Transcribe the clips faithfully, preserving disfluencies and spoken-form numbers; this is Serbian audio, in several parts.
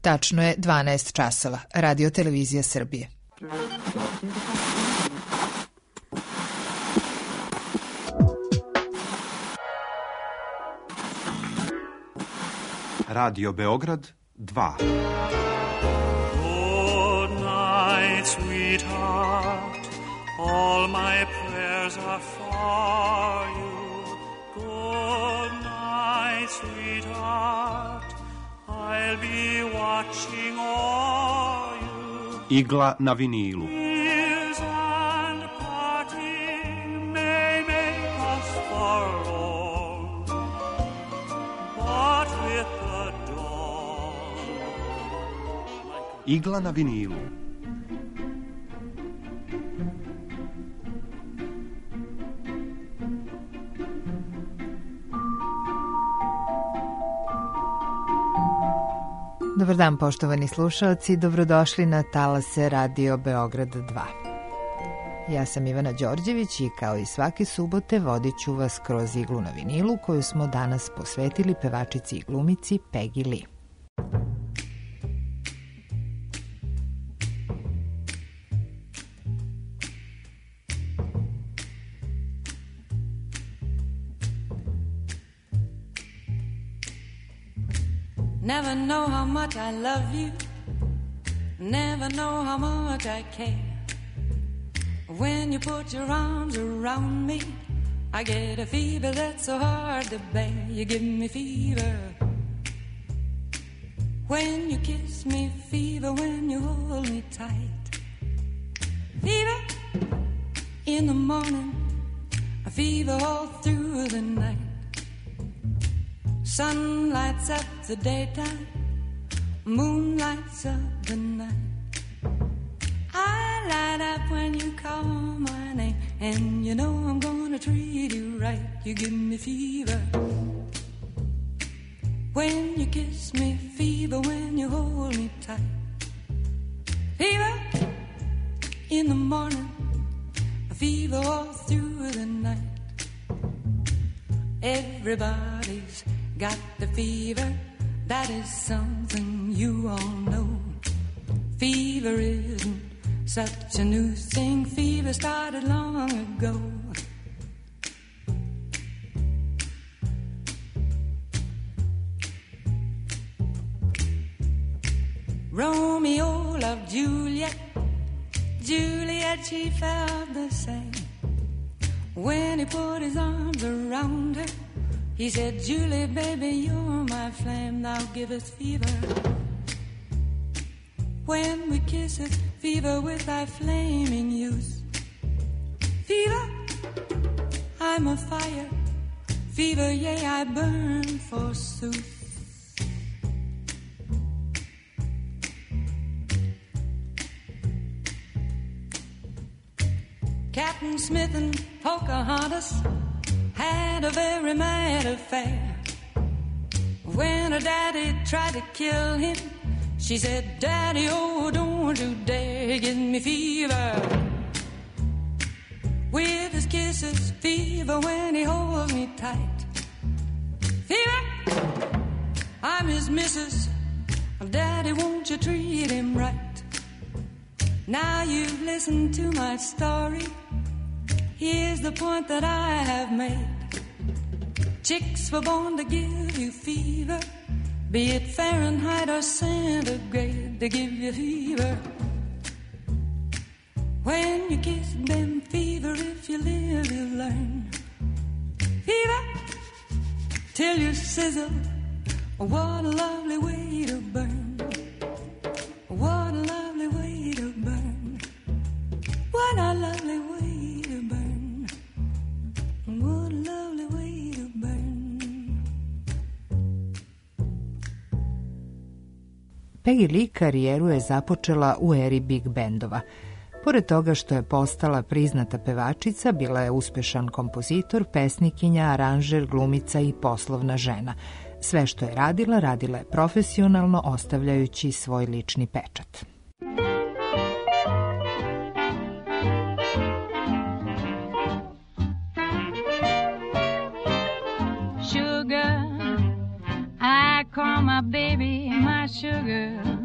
Tačno je dvanaest časova. Radio Televizija Srbije. Radio Beograd dva. Good night, sweetheart. All my prayers are for you. Good night, sweetheart. I'll be watching all you. Igla na vinilu. Tears and parting may make us forlorn, but with the dawn. Igla na vinilu. Dobar dan, poštovani slušalci, dobrodošli na talase Radio Beograd dva. Ja sam Ivana Đorđević i kao i svake subote vodit ću vas kroz iglu na vinilu koju smo danas posvetili pevačici i glumici Peggy Lee. Never know how much I love you. Never know how much I care. When you put your arms around me, I get a fever that's so hard to bear. You give me fever when you kiss me, fever when you hold me tight. Fever in the morning, a fever all through the night. Sun lights up the daytime, moon lights up the night. I light up when you call my name, and you know I'm gonna treat you right. You give me fever when you kiss me, fever when you hold me tight. Fever in the morning, a fever all through the night. Everybody's got the fever, that is something you all know. Fever isn't such a new thing, fever started long ago. Romeo loved Juliet, Juliet she felt the same. When he put his arms around her, he said, Julie, baby, you're my flame, thou givest fever. When we kiss it, fever with thy flaming youth. Fever, I'm a fire. Fever, yea, I burn forsooth. Captain Smith and Pocahontas had a very mad affair. When her daddy tried to kill him, she said, Daddy, oh, don't you dare give me fever. With his kisses, fever when he holds me tight. Fever, I'm his missus. Daddy, won't you treat him right? Now you've listened to my story. Here's the point that I have made. Chicks were born to give you fever, be it Fahrenheit or centigrade, they give you fever. When you kiss them, fever, if you live, you learn. Fever, till you sizzle, what a lovely way to burn. What a lovely way to burn. What a lovely way to burn. What a lovely way to burn. Peggy Lee karijeru je započela u eri big bendova. Pored toga što je postala priznata pevačica, bila je uspešan kompozitor, pesnikinja, aranžer, glumica i poslovna žena. Sve što je radila, radila je profesionalno, ostavljajući svoj lični pečat. Sugar, I call my baby my sugar.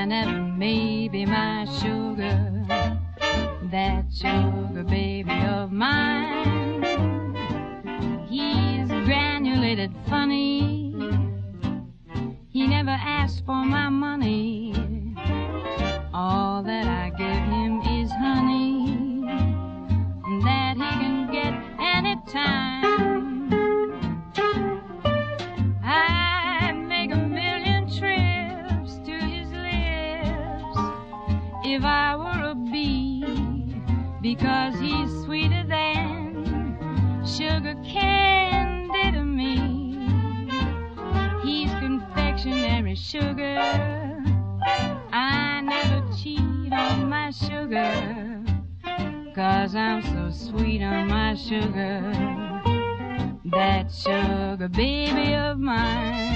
never may be my sugar, that sugar baby of mine. He's granulated funny, he never asks for my money. All that I give him is honey that he can get anytime. I'd make a million trips to his lips if I were a bee, because he's sweeter than sugar candy to me. He's confectionery sugar, I never cheat on my sugar, 'cause I'm so sweet on my sugar, that sugar baby of mine.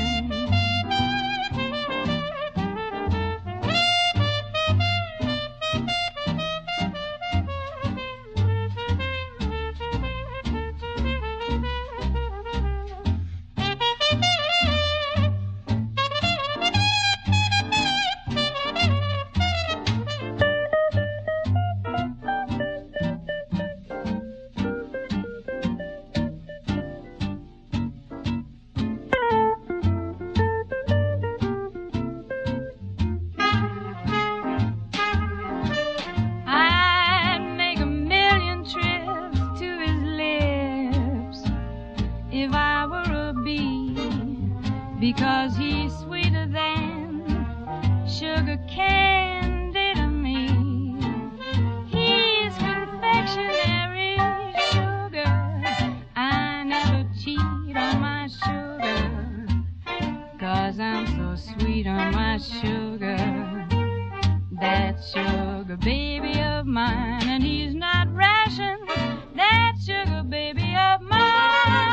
Because he's sweeter than sugar candy to me. He's confectionery sugar, I never cheat on my sugar, 'cause I'm so sweet on my sugar, that sugar baby of mine. And he's not ration, that sugar baby of mine.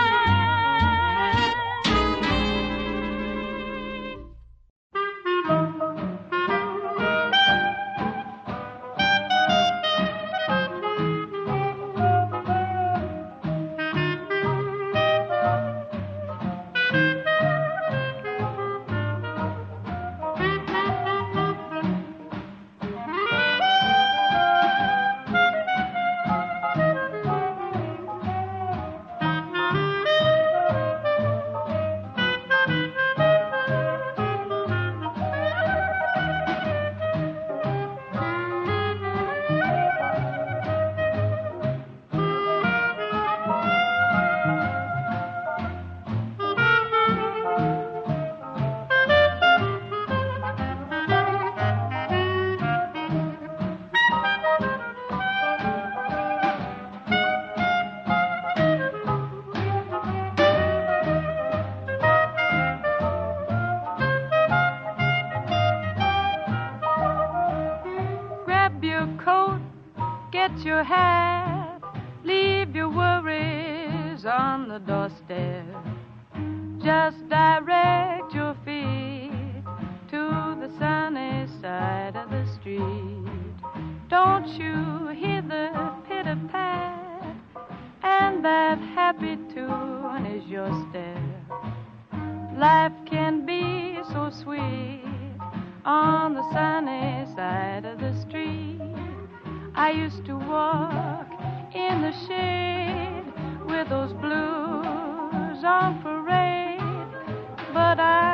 Get your hat, leave your worries on the doorstep. Just direct your feet to the sunny side of the street. Don't you hear the pitter-pat, and that happy tune is your step. Life can be so sweet on the sunny side of the street. I used to walk in the shade with those blues on parade, but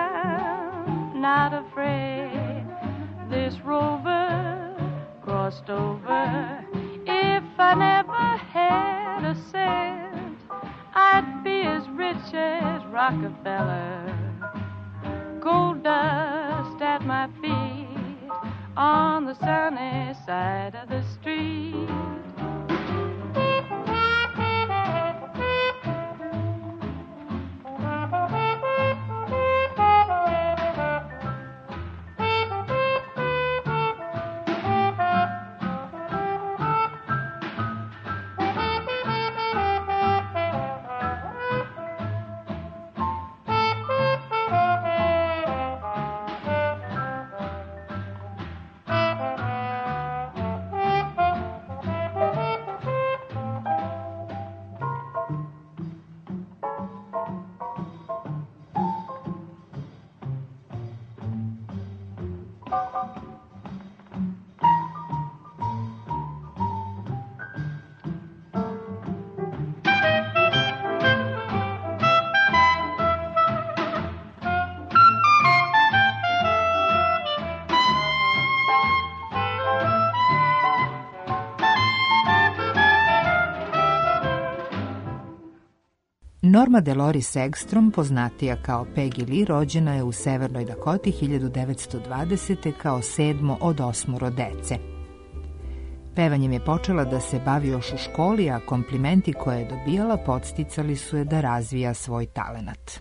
I'm not afraid. This rover crossed over. If I never had a cent, I'd be as rich as Rockefeller. Gold dust at my feet on the sunny side of the street. Norma Delores Egstrom, poznatija kao Peggy Lee, rođena je u Severnoj Dakoti hiljadu devetsto dvadesete kao sedmo od osmoro dece. Pevanjem je počela da se bavi još u školi, a komplimenti koje je dobijala podsticali su je da razvija svoj talenat.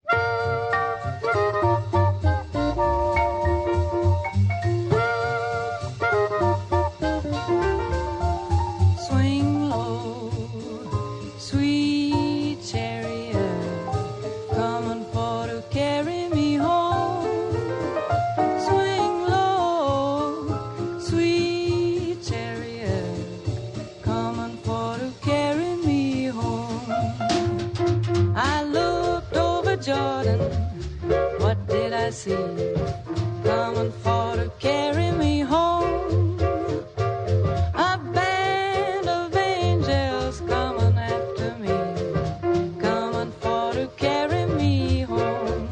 Coming for to carry me home, a band of angels coming after me, coming for to carry me home.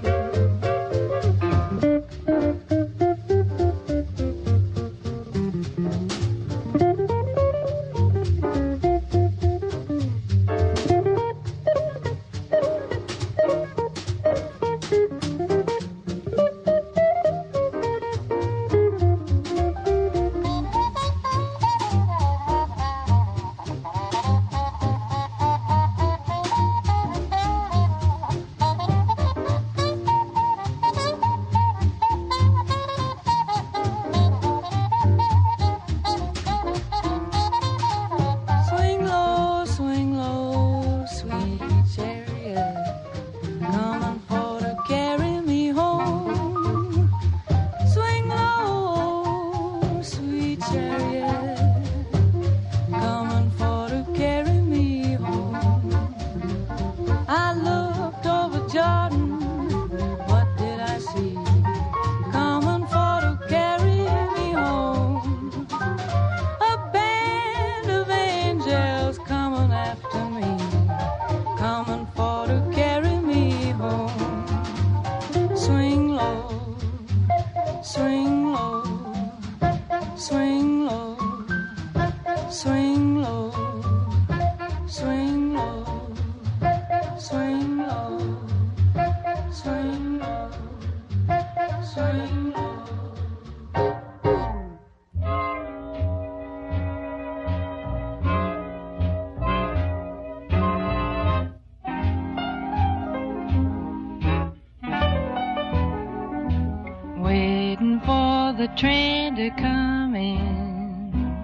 The train to come in,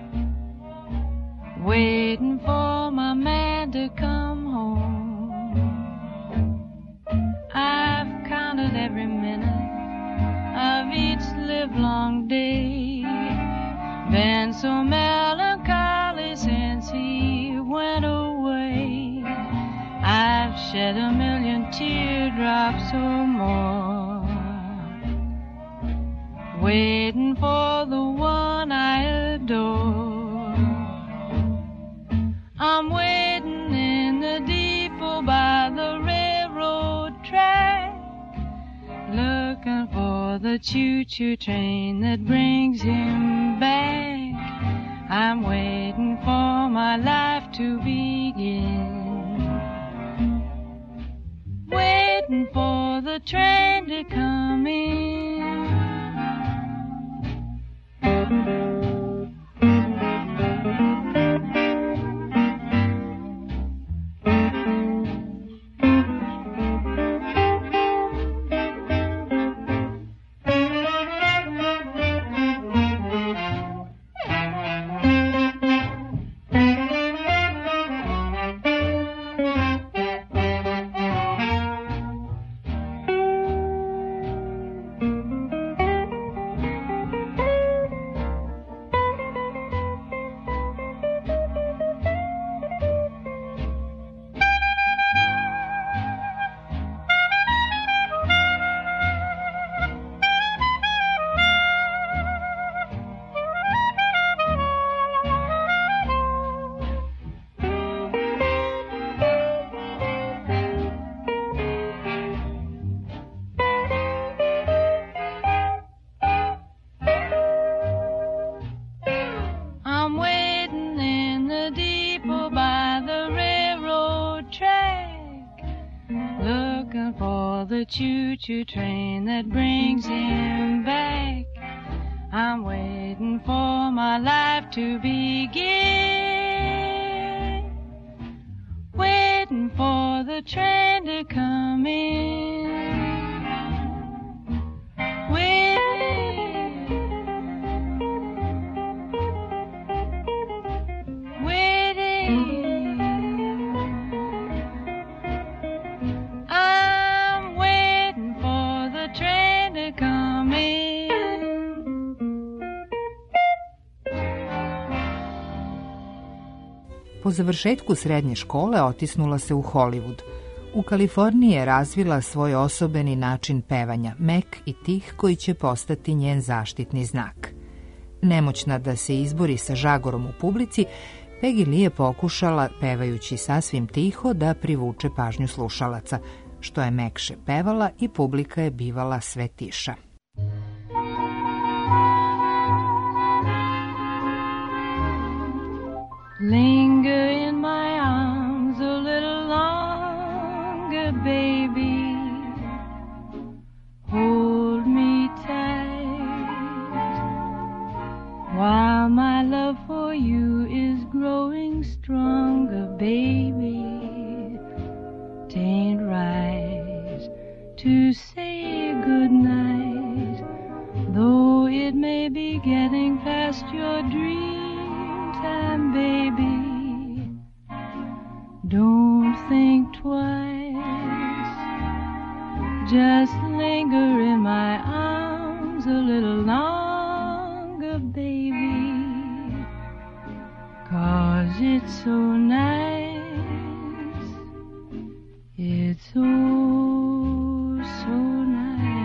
waiting for my man to come home. I've counted every minute of each livelong day, been so melancholy since he went away. I've shed a million teardrops or more, waiting for the one I adore. I'm waiting in the depot by the railroad track, looking for the choo-choo train that brings him back. I'm waiting for my life to begin, waiting for the train to come in. choo-choo train that brings him back. I'm waiting for my life to begin, waiting for the train to come in. Waiting, waiting. I'm waiting for the train to come in. Po završetku srednje škole otisnula se u Hollywood. U Kaliforniji je razvila svoj osobeni način pevanja, mek i tih koji će postati njen zaštitni znak. Nemoćna da se izbori sa žagorom u publici, Peggy Lee je pokušala, pevajući sasvim tiho, da privuče pažnju slušalaca. Što je mekše pevala i publika je bivala sve tiša. Linger in my arms a little longer, baby. Hold me tight while my love for you is growing stronger, baby. Tain't right to say goodnight, though it may be getting past your dream time, baby. Don't think twice, just linger in my arms a little longer, baby. 'Cause it's so nice, it's oh so nice.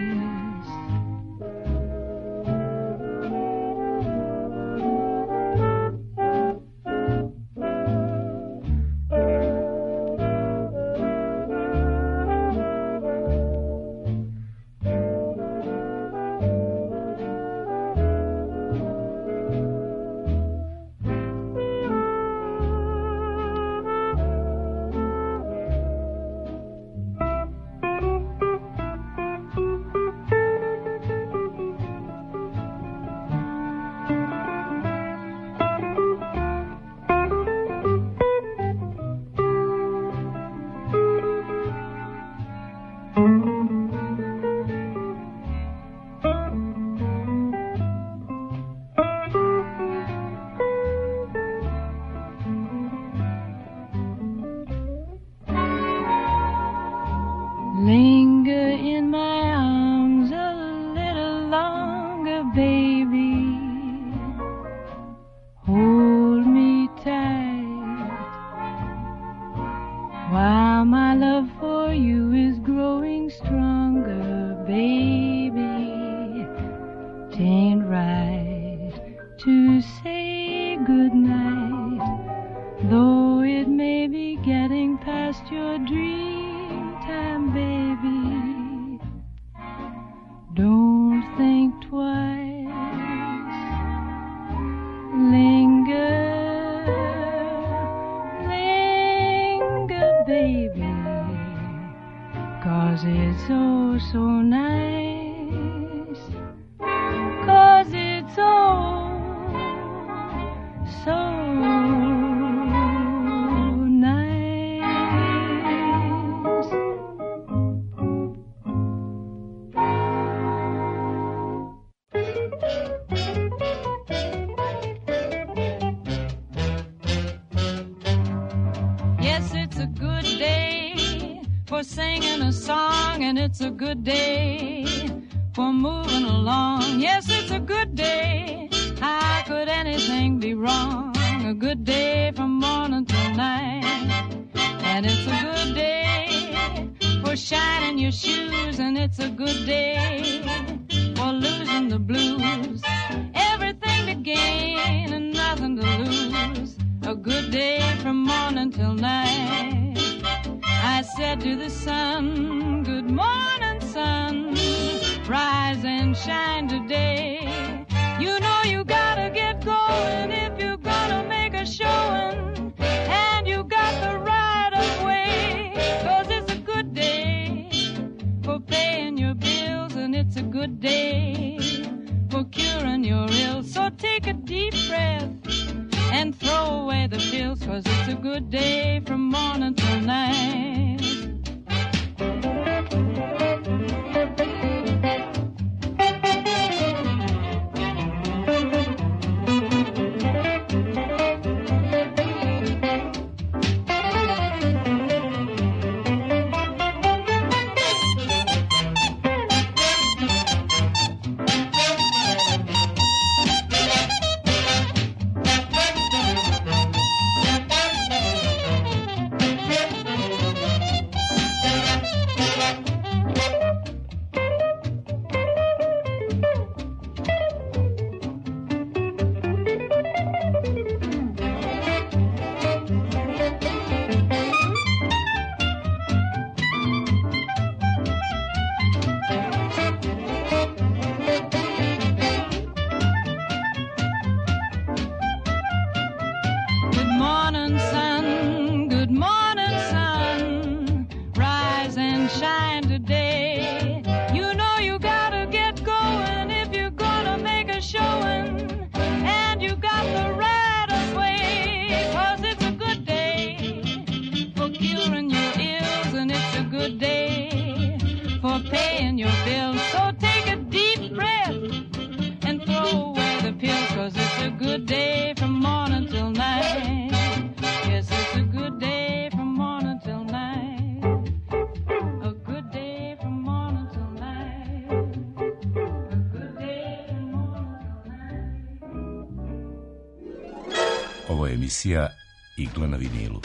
Linger in my arms a little longer, baby. Hold me tight while my love for you is growing stronger, baby. Tain't right to say goodnight, though it may be getting past your dream time, baby. Don't think twice, linger, linger, baby, 'cause it's oh so nice, 'cause it's oh so singing a song, and it's a good day for moving along. Yes, it's a good day. How could anything be wrong? A good day from morning till night. And it's a good day for shining your shoes, and it's a good day for losing the blues. Everything to gain and nothing to lose. A good day from morning till night. I said to the sun, good morning, sun, rise and shine today. You know you gotta get going if you're gonna make a showing, and you got the right of way, 'cause it's a good day for pay. good day for curing your ills. So take a deep breath and throw away the pills, 'cause it's a good day from morning till night. Ovo je emisija Igla na vinilu.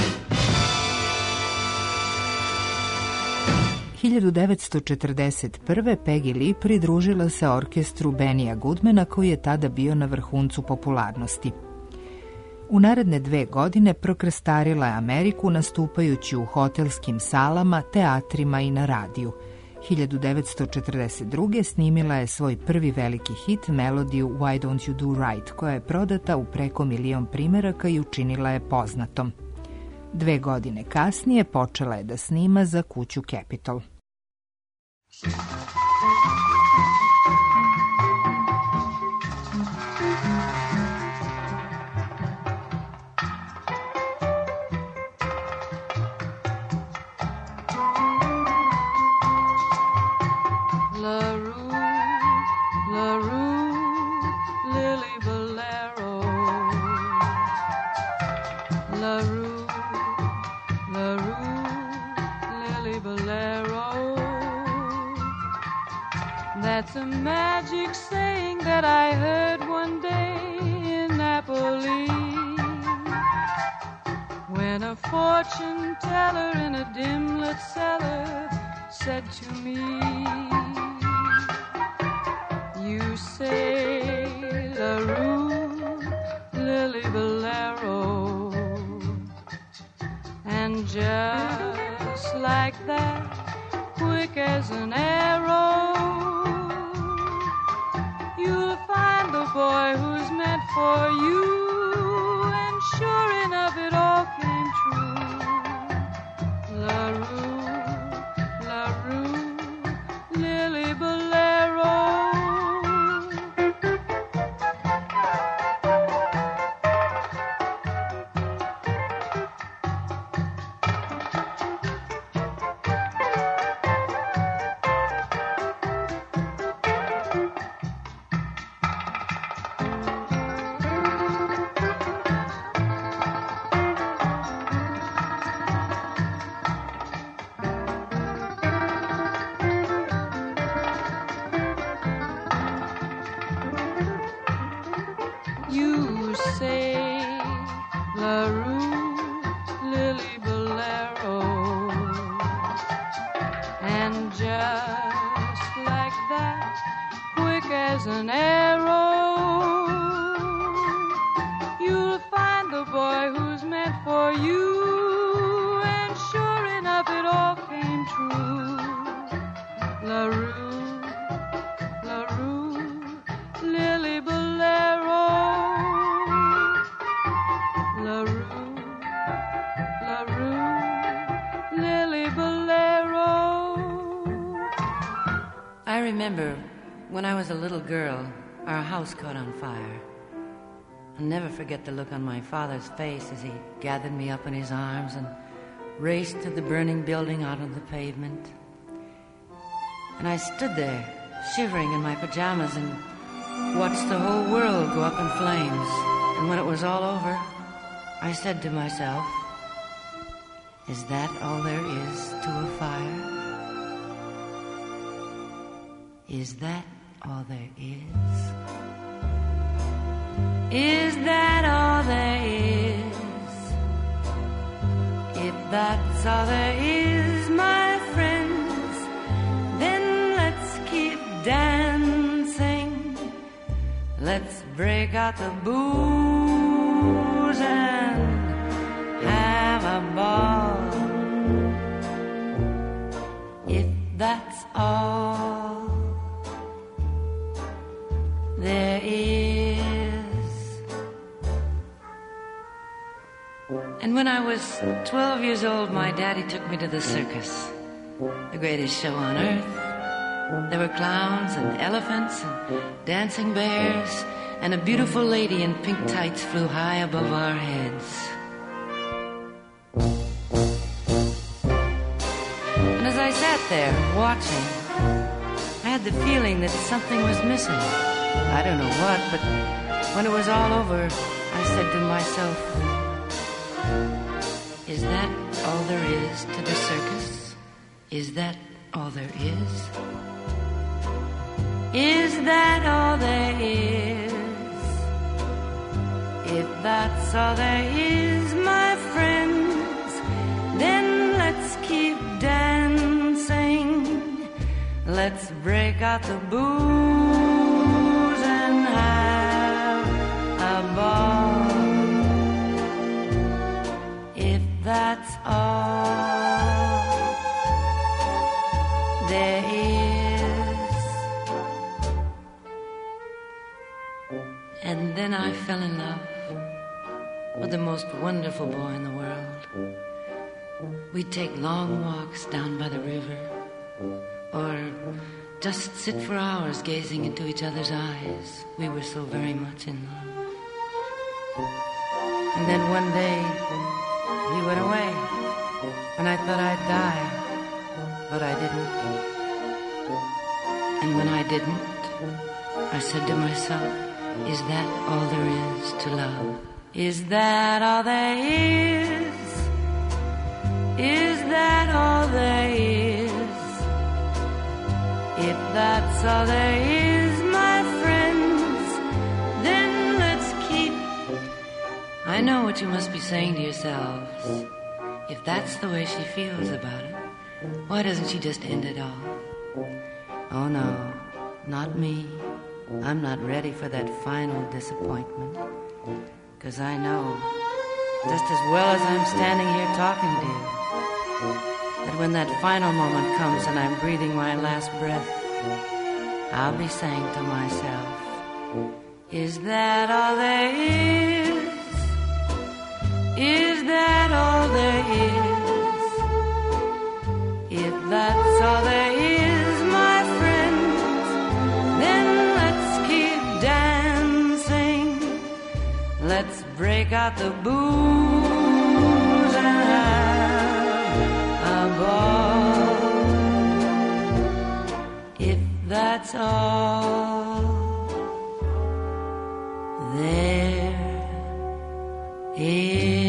hiljadu devetsto četrdeset prve. Peggy Lee pridružila se orkestru Bennija Goodmana, koji je tada bio na vrhuncu popularnosti. U naredne dve godine prokrastarila je Ameriku nastupajući u hotelskim salama, teatrima i na radiju. hiljadu devetsto četrdeset druge. snimila je svoj prvi veliki hit, melodiju Why Don't You Do Right, koja je prodata u preko milion primeraka i učinila je poznatom. Dve godine kasnije počela je da snima za kuću Capitol. That's a magic saying that I heard one day in Napoli, when a fortune teller in a dim-lit cellar said to me, you say La Rue Lily Bolero, and just like that, quick as an arrow, you'll find the boy who's meant for you, and sure enough it all came true. La Rue, La Rue, Lily Bolero. You say La Rue Lily Bolero, and just like that, quick as an arrow, you'll find the boy who's meant for you, and sure enough it all came true. La Rue, La Rue, Lily Bolero. La Rue, La Rue, Lily Bolero. I remember remember when I was a little girl, our house caught on fire. I'll never forget the look on my father's face as he gathered me up in his arms and raced to the burning building out on the pavement. And I stood there, shivering in my pajamas, and watched the whole world go up in flames. And when it was all over, I said to myself, is that all there is to a fire? Is that all there is? Is that all there is? If that's all there is, my friends, then let's keep dancing. Let's break out the booze and have a ball. If that's all there is. And when I was twelve years old, my daddy took me to the circus, the greatest show on earth. There were clowns and elephants and dancing bears, and a beautiful lady in pink tights flew high above our heads. And as I sat there watching, I had the feeling that something was missing. I don't know what, but when it was all over, I said to myself, is that all there is to the circus? Is that all there is? Is that all there is? If that's all there is, my friends, then let's keep dancing. Let's break out the booze and have a ball. If that's all there is. And then I fell in love with the most wonderful boy in the world. We'd take long walks down by the river, or just sit for hours gazing into each other's eyes. We were so very much in love. And then one day, he went away, and I thought I'd die, but I didn't. And when I didn't, I said to myself, is that all there is to love? Is that all there is? Is that all there is? If that's all there is, my friends, then let's keep. I know what you must be saying to yourselves. If that's the way she feels about it, why doesn't she just end it all? Oh no, not me. I'm not ready for that final disappointment. 'Cause I know, just as well as I'm standing here talking to you, that when that final moment comes and I'm breathing my last breath, I'll be saying to myself, is that all there is? Is that all there is? If that's all there is, my friends, then let's keep dancing. Let's break out the booze and have a ball. If that's all there is.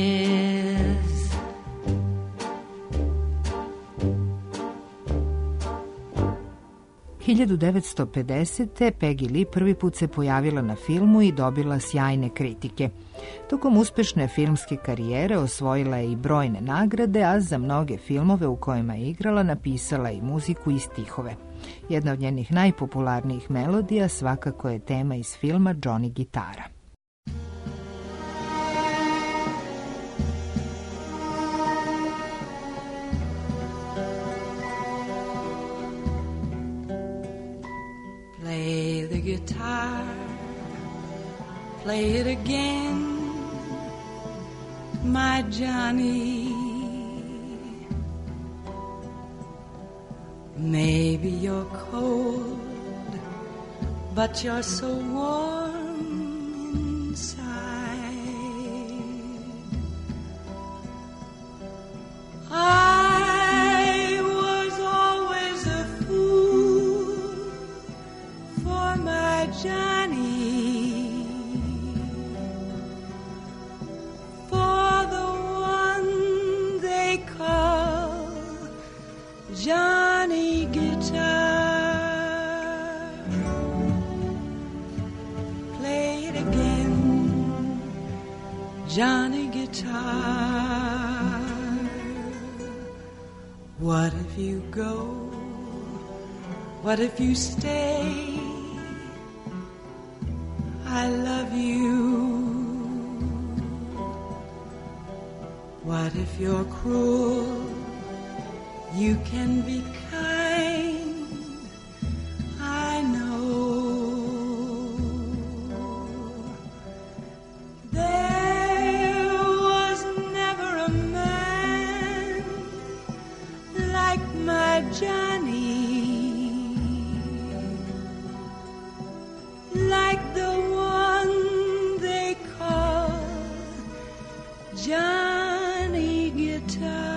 hiljadu devetsto pedesete. Peggy Lee prvi put se pojavila na filmu i dobila sjajne kritike. Tokom uspešne filmske karijere osvojila je i brojne nagrade, a za mnoge filmove u kojima je igrala napisala i muziku i stihove. Jedna od njenih najpopularnijih melodija svakako je tema iz filma Johnny Gitara. Play the guitar, play it again, my Johnny. Maybe you're cold, but you're so warm inside. I was always a fool for my Johnny, for the one they call Johnny Guitar. Play it again, Johnny Guitar. What if you go? What if you stay? I love you. What if you're cruel? You can be kind, I know. There was never a man like my Johnny, like the one they call Johnny Guitar.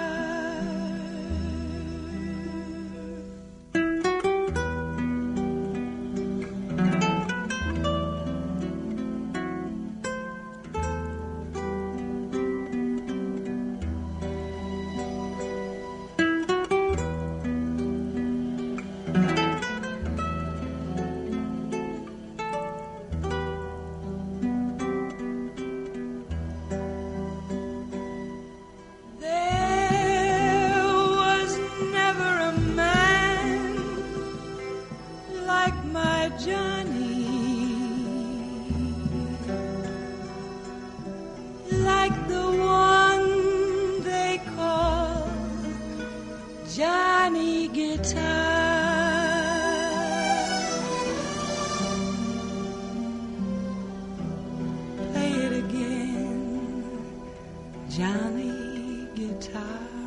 Johnny Guitar. Play it again, Johnny Guitar.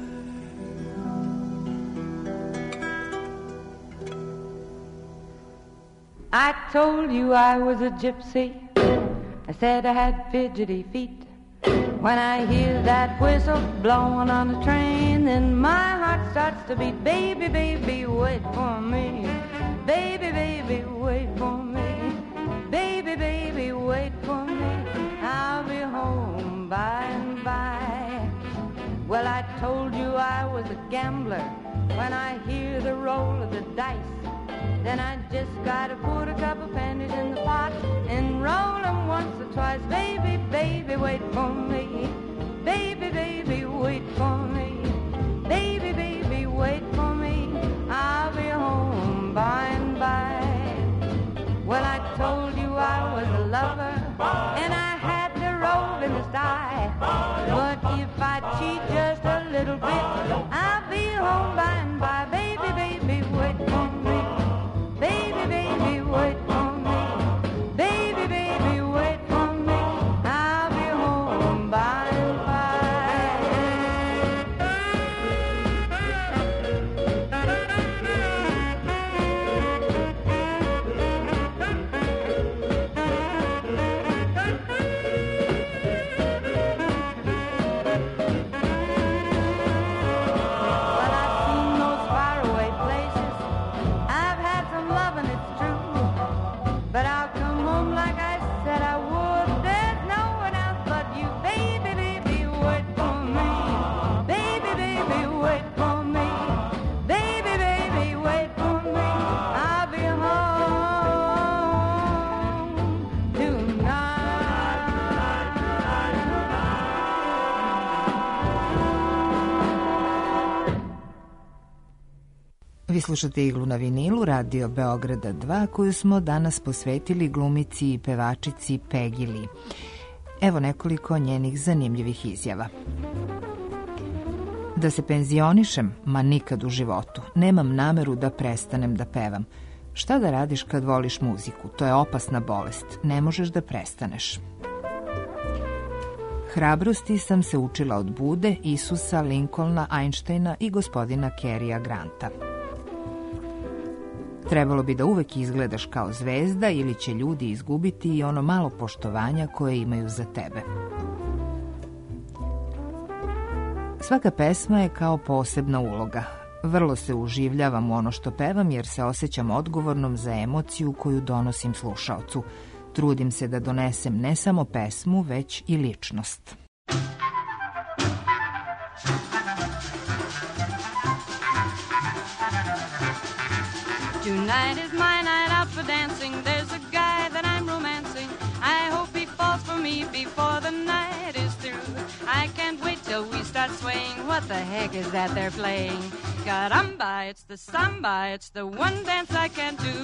I told you I was a gypsy. I said I had fidgety feet. When I hear that whistle blowing on the train, then my heart starts to beat. Baby, baby, wait for me. Baby, baby, wait for me. Baby, baby, wait for me. I'll be home by and by. Well, I told you I was a gambler. When I hear the roll of the dice, then I just gotta put a couple pennies in the pot and roll them once or twice. Baby, baby, wait for me. Baby, baby, wait for me. Baby, baby, wait for me. I'll be home by and by. Well, I told you I was a lover and I had to roll in the sty. But if I cheat just a little bit, I'll be home by and by. Baby, baby, wait for me. Baby, baby, wait for me. Baby, baby, wait for me. I'll be home by and Well, I've seen those faraway places. I've had some loving, it's true. But I'll come home like I said I would. There's no one else but you. Baby, baby, wait for me. Baby, baby, wait for me. Baby, baby, wait for me. I'll be home tonight. Vi slušate Iglu na vinilu, radio Beograda dva, koju smo danas posvetili glumici i pevačici Peggy Lee. Evo nekoliko njenih zanimljivih izjava. Da se penzionišem? Ma nikad u životu. Nemam nameru da prestanem da pevam. Šta da radiš kad voliš muziku? To je opasna bolest. Ne možeš da prestaneš. Hrabrosti sam se učila od Bude, Isusa, Lincolna, Einsteina i gospodina Carya Granta. Trebalo bi da uvek izgledaš kao zvezda ili će ljudi izgubiti i ono malo poštovanja koje imaju za tebe. Svaka pesma je kao posebna uloga. Vrlo se uživljavam u ono što pevam jer se osjećam odgovornom za emociju koju donosim slušaocu. Trudim se da donesem ne samo pesmu, već i ličnost. Tonight is my night out for dancing. There's a guy that I'm romancing. I hope he falls for me before the night is through. I can't wait till we start swaying. What the heck is that they're playing? Caramba, it's the samba. It's the one dance I can't do.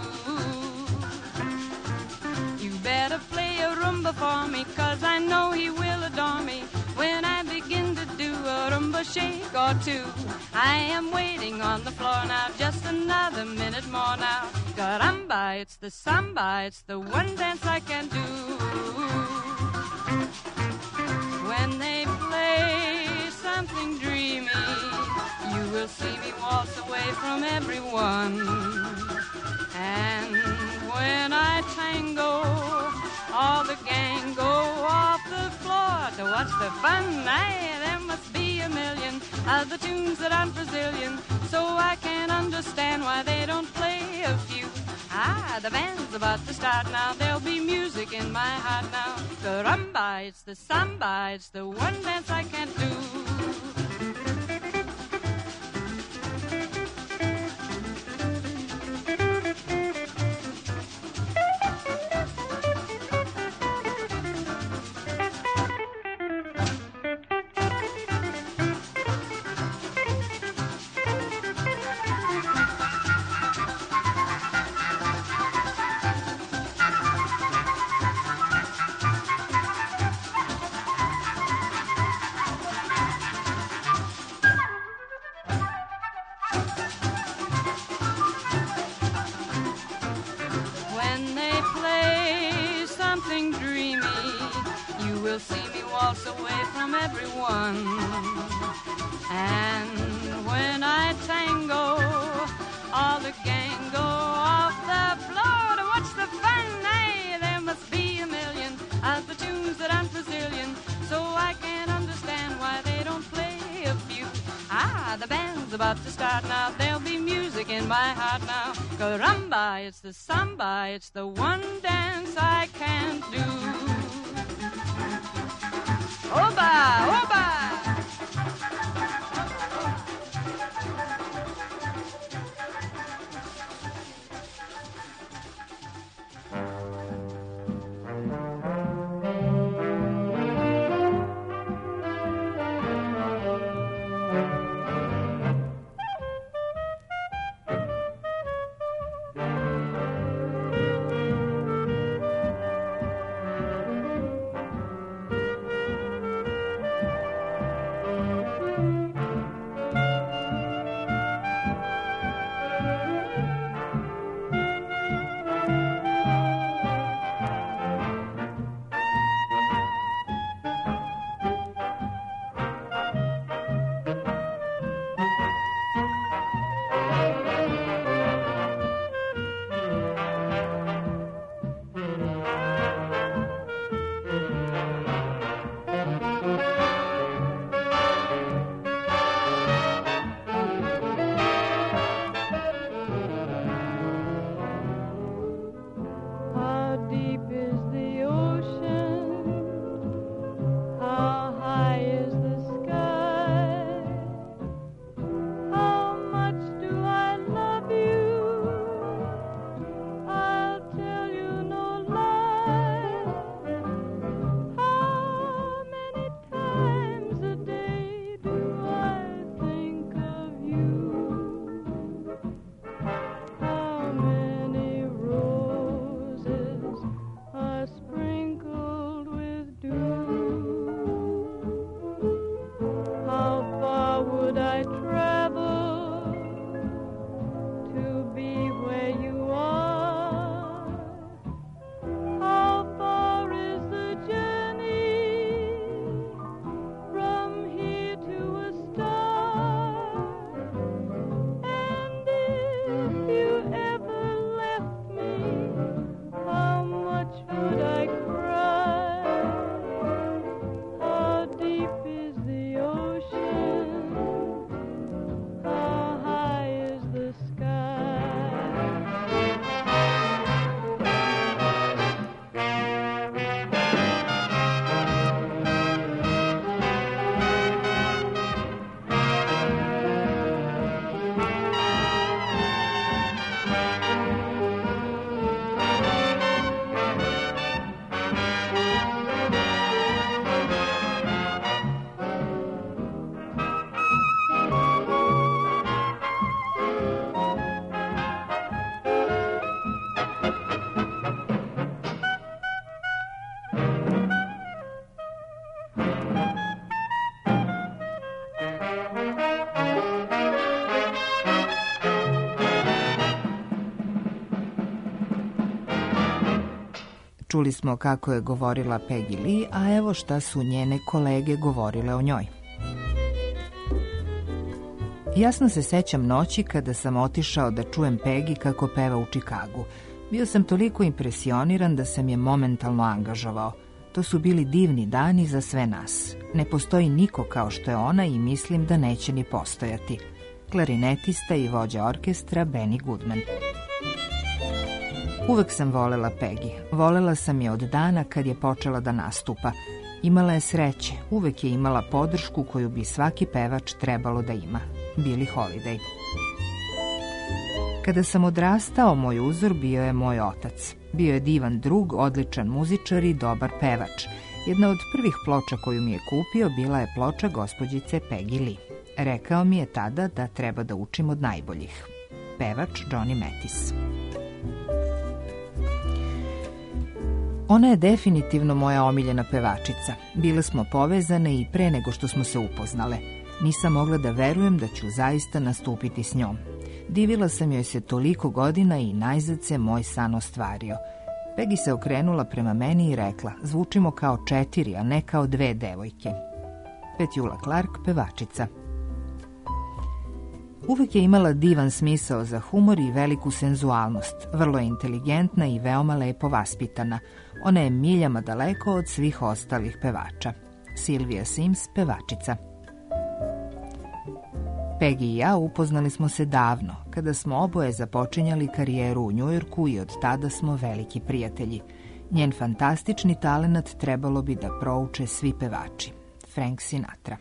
You better play a rumba for me, 'cause I know he will adore me when I begin to do a rumba shake or two. I am waiting on the floor now, just another minute more now. Caramba, it's the samba, it's the one dance I can do. When they play something dreamy, you will see me waltz away from everyone. And when I tango, all the gang go off the floor to watch the fun. Aye, there must be a million of the tunes that I'm Brazilian, so I can't understand why they don't play a few. Ah, the band's about to start now. There'll be music in my heart now. Caramba, it's the samba, it's the one dance I can't do. Away from everyone. And when I tango, all the gang go off the floor to watch the fun. Hey, there must be a million of the tunes that I'm Brazilian, so I can't understand why they don't play a few. Ah, the band's about to start now. There'll be music in my heart now. Caramba, it's the samba, it's the one dance I can't do. Oba, oba! Čuli smo kako je govorila Peggy Lee, a evo šta su njene kolege govorile o njoj. Jasno se sećam noći kada sam otišao da čujem Peggy kako peva u Čikagu. Bio sam toliko impresioniran da sam je momentalno angažovao. To su bili divni dani za sve nas. Ne postoji niko kao što je ona i mislim da neće ni postojati. Klarinetista i vođa orkestra Benny Goodman. Uvek sam volela Peggy. Volela sam je od dana kad je počela da nastupa. Imala je sreće, uvek je imala podršku koju bi svaki pevač trebalo da ima. Billie Holiday. Kada sam odrastao, moj uzor bio je moj otac. Bio je divan drug, odličan muzičar i dobar pevač. Jedna od prvih ploča koju mi je kupio bila je ploča gospođice Peggy Lee. Rekao mi je tada da treba da učim od najboljih. Pevač Johnny Mathis. Ona je definitivno moja omiljena pevačica. Bile smo povezane i pre nego što smo se upoznale. Nisam mogla da verujem da ću zaista nastupiti s njom. Divila sam joj se toliko godina i najzad se moj san ostvario. Peggy se okrenula prema meni i rekla, zvučimo kao četiri, a ne kao dve devojke. Petula Clark, pevačica. Uvek je imala divan smisao za humor i veliku senzualnost. Vrlo je inteligentna i veoma lepo vaspitana. Ona je miljama daleko od svih ostalih pevača. Sylvia Sims, pevačica. Peggy i ja upoznali smo se davno, kada smo oboje započinjali karijeru u Njujorku i od tada smo veliki prijatelji. Njen fantastični talenat trebalo bi da prouče svi pevači. Frank Sinatra.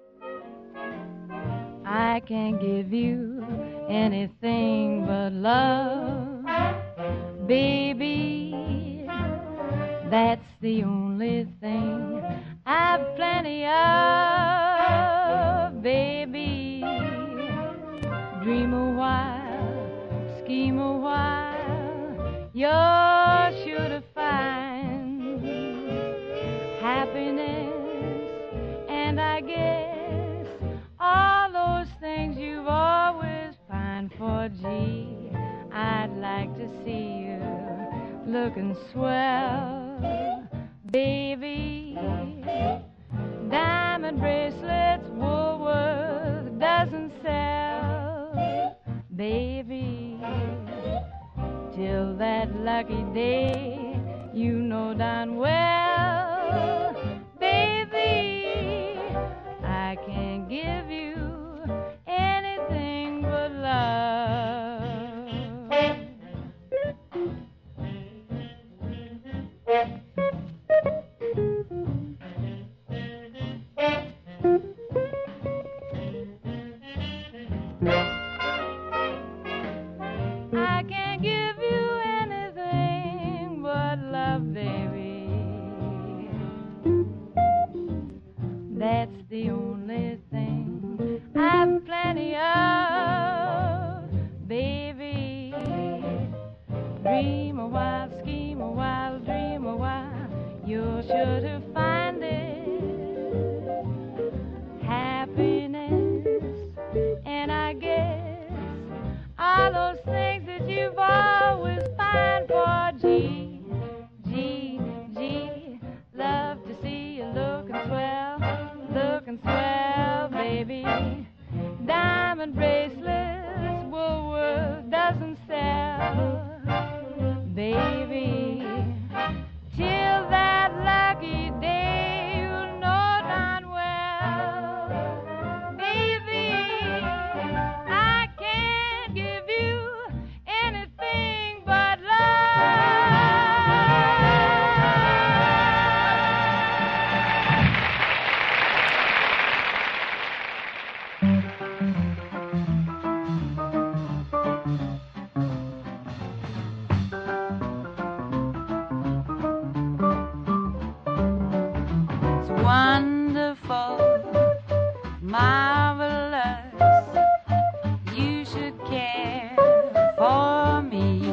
I can't give you anything but love, baby. That's the only thing I've plenty of, baby. Dream a while, scheme a while, you're sure to find happiness, and I guess all those things you've always pined for. Gee, I'd like to see you looking swell, baby. Diamond bracelets Woolworth doesn't sell, baby. Till that lucky day, you know darn well, baby, I can't give you anything but love. I can't give you anything but love, baby. That's the only thing I've plenty of, baby. Dream a while, scheme a while, dream a while, you're sure to find it. Happiness, and I guess all those things that you've always pined for. Gee, gee, gee, love to see you looking swell, looking swell, baby. Diamond bracelets Woolworth doesn't sell, baby. Till that lucky day, you know darn well, baby, I can't give you anything but wonderful, marvelous, you should care for me.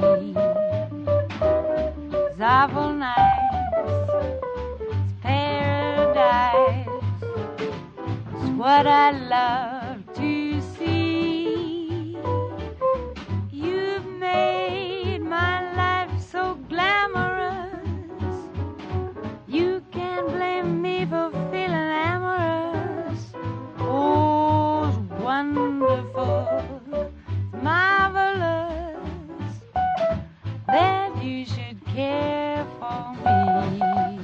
It's awful nice, it's paradise, it's what I love to see. You've made my life so glamorous, care for me.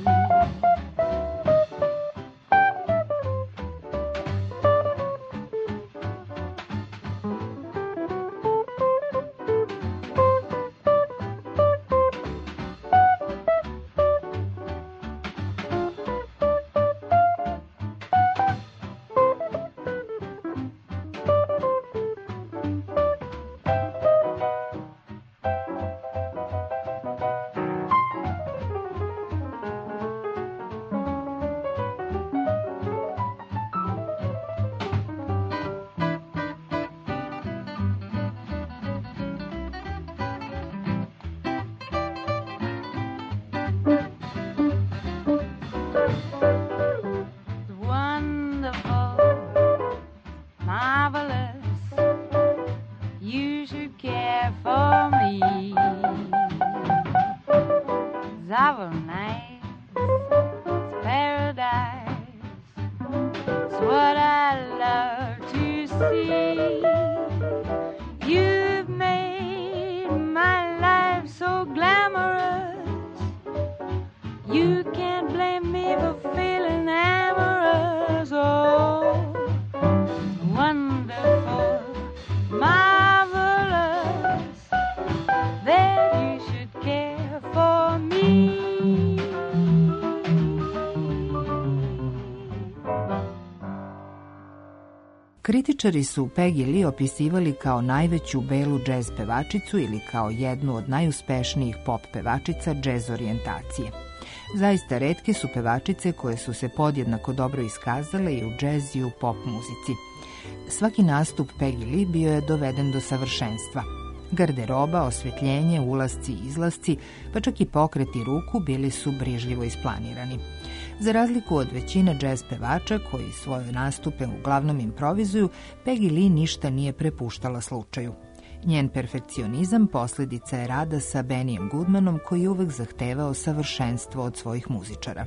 Kritičari su Peggy Lee opisivali kao najveću belu džez pevačicu ili kao jednu od najuspešnijih pop pevačica džez orijentacije. Zaista retke su pevačice koje su se podjednako dobro iskazale i u džez i u pop muzici. Svaki nastup Peggy Lee bio je doveden do savršenstva. Garderoba, osvetljenje, ulasci i izlasci, pa čak i pokreti ruku bili su brižljivo isplanirani. Za razliku od većine džez pevača koji svoje nastupe uglavnom improvizuju, Peggy Lee ništa nije prepuštala slučaju. Njen perfekcionizam posljedica je rada sa Bennyjem Goodmanom koji je uvek zahtevao savršenstvo od svojih muzičara.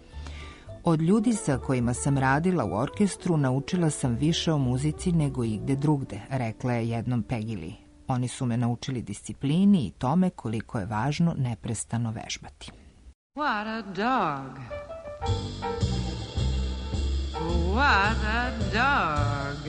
Od ljudi sa kojima sam radila u orkestru naučila sam više o muzici nego igde drugde, rekla je jednom Peggy Lee. Oni su me naučili disciplini i tome koliko je važno neprestano vežbati. What a dog. What a dog.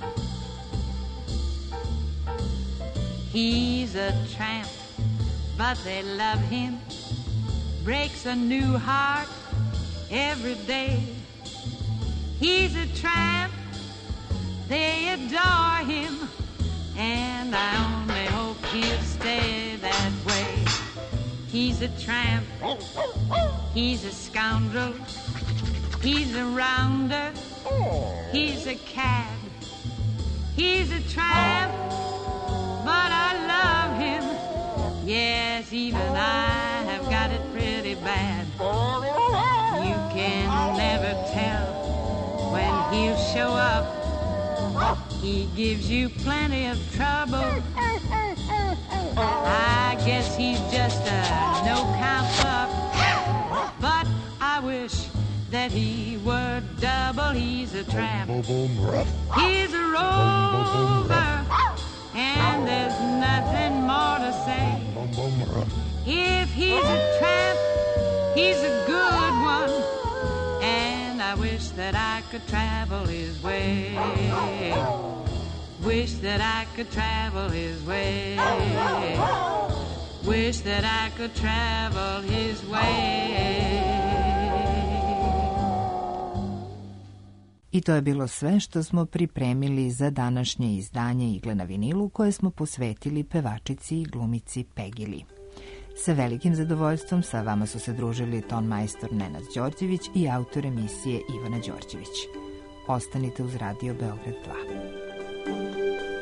He's a tramp, but they love him. Breaks a new heart every day. He's a tramp, they adore him, and I only hope he'll stay that way. He's a tramp, he's a scoundrel, he's a rounder, he's a cad. He's a tramp, but I love him. Yes, even I have got it pretty bad. You can never tell when he'll show up. He gives you plenty of trouble. I guess he's just a no-count pup. But I wish that he were double. He's a tramp. He's a rover. And there's nothing more to say. If he's a tramp, he's a good one. And I wish that I could travel his way. Wish that I could travel his way. Wish that I could travel his way. I to je bilo sve što smo pripremili za današnje izdanje Igle na vinilu koje smo posvetili pevačici i glumici Peggy Lee. Sa velikim zadovoljstvom sa vama su se družili tonmajstor Nenad Đorđević i autor emisije Ivana Đorđević. Ostanite uz Radio Beograd dva.